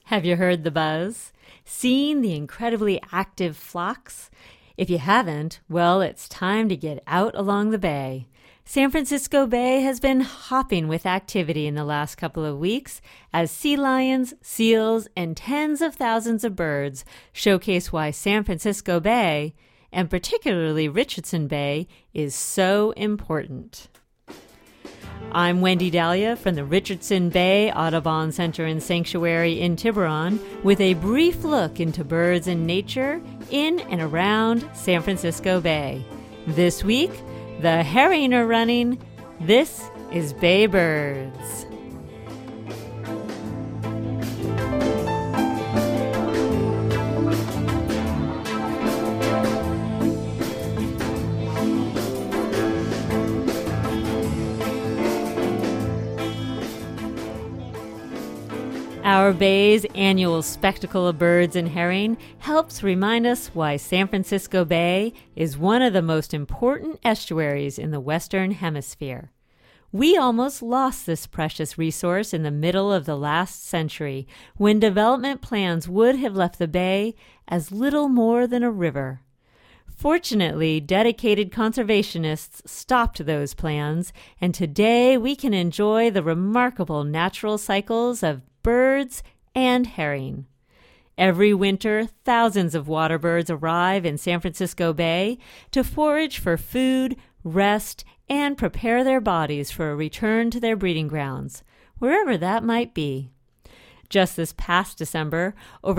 Have you heard the buzz? Seen the incredibly active flocks? If you haven't, well, it's time to get out along the bay. San Francisco Bay has been hopping with activity in the last couple of weeks as sea lions, seals, and tens of thousands of birds showcase why San Francisco Bay, and particularly Richardson Bay, is so important. I'm Wendy Dahlia from the Richardson Bay Audubon Center and Sanctuary in Tiburon with a brief look into birds and nature in and around San Francisco Bay. This week, the herring are running. This is Bay Birds. Our bay's annual spectacle of birds and herring helps remind us why San Francisco Bay is one of the most important estuaries in the Western Hemisphere. We almost lost this precious resource in the middle of the last century when development plans would have left the bay as little more than a river. Fortunately, dedicated conservationists stopped those plans, and today we can enjoy the remarkable natural cycles of birds and herring. Every winter, thousands of water birds arrive in San Francisco Bay to forage for food, rest, and prepare their bodies for a return to their breeding grounds, wherever that might be. Just this past December, over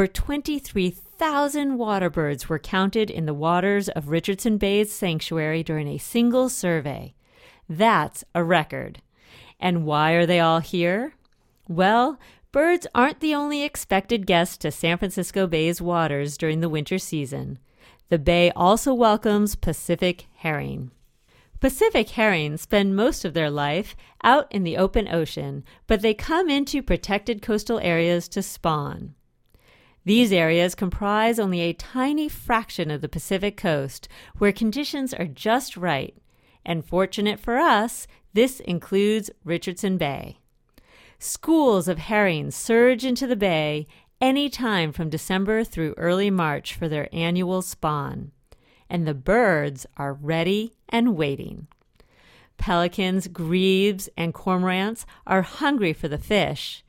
23,000 water birds were counted in the waters of Richardson Bay's sanctuary during a single survey. That's a record. And why are they all here? Well, birds aren't the only expected guests to San Francisco Bay's waters during the winter season. The bay also welcomes Pacific herring. Pacific herring spend most of their life out in the open ocean, but they come into protected coastal areas to spawn. These areas comprise only a tiny fraction of the Pacific coast, where conditions are just right. And fortunate for us, this includes Richardson Bay. Schools of herring surge into the bay any time from December through early March for their annual spawn. And the birds are ready and waiting. Pelicans, grebes, and cormorants are hungry for the fish.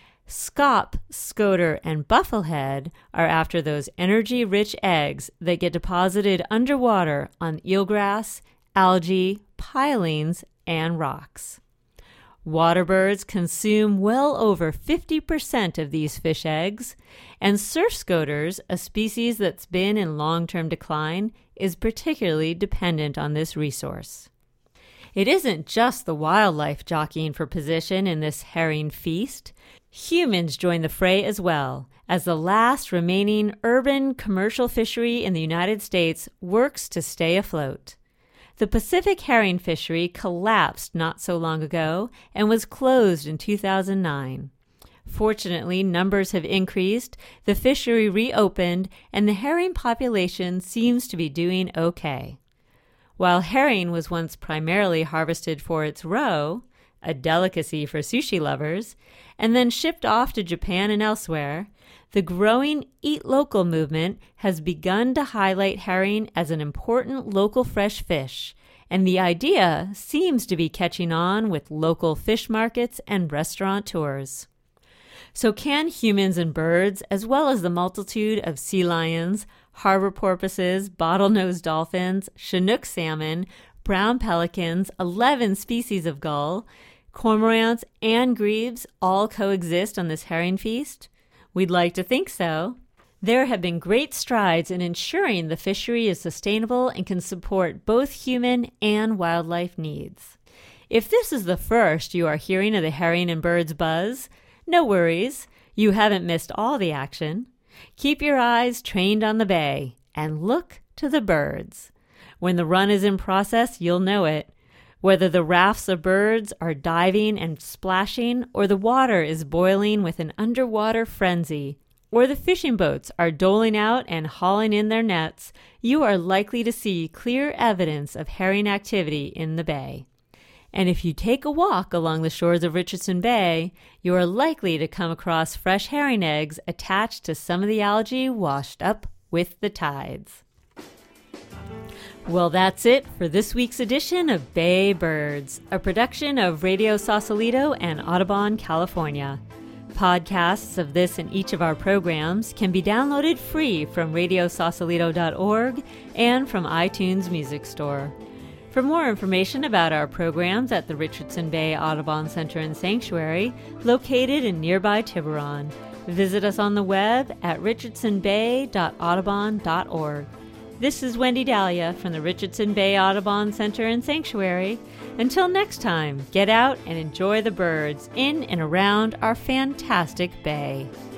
Scaup, scoter, and bufflehead are after those energy-rich eggs that get deposited underwater on eelgrass, algae, pilings, and rocks. Waterbirds consume well over 50% of these fish eggs, and surf scoters, a species that's been in long-term decline, is particularly dependent on this resource. It isn't just the wildlife jockeying for position in this herring feast. Humans join the fray as well, as the last remaining urban commercial fishery in the United States works to stay afloat. The Pacific herring fishery collapsed not so long ago and was closed in 2009. Fortunately, numbers have increased, the fishery reopened, and the herring population seems to be doing okay. While herring was once primarily harvested for its roe, a delicacy for sushi lovers, and then shipped off to Japan and elsewhere, the growing Eat Local movement has begun to highlight herring as an important local fresh fish, and the idea seems to be catching on with local fish markets and restaurateurs. So can humans and birds, as well as the multitude of sea lions, harbor porpoises, bottlenose dolphins, Chinook salmon, brown pelicans, 11 species of gull, cormorants, and grebes all coexist on this herring feast? We'd like to think so. There have been great strides in ensuring the fishery is sustainable and can support both human and wildlife needs. If this is the first you are hearing of the herring and birds buzz, no worries, you haven't missed all the action. Keep your eyes trained on the bay and look to the birds. When the run is in process, you'll know it. Whether the rafts of birds are diving and splashing, or the water is boiling with an underwater frenzy, or the fishing boats are doling out and hauling in their nets, you are likely to see clear evidence of herring activity in the bay. And if you take a walk along the shores of Richardson Bay, you are likely to come across fresh herring eggs attached to some of the algae washed up with the tides. Well, that's it for this week's edition of Bay Birds, a production of Radio Sausalito and Audubon, California. Podcasts of this and each of our programs can be downloaded free from radiosausalito.org and from iTunes Music Store. For more information about our programs at the Richardson Bay Audubon Center and Sanctuary, located in nearby Tiburon, visit us on the web at richardsonbay.audubon.org. This is Wendy Dahlia from the Richardson Bay Audubon Center and Sanctuary. Until next time, get out and enjoy the birds in and around our fantastic bay.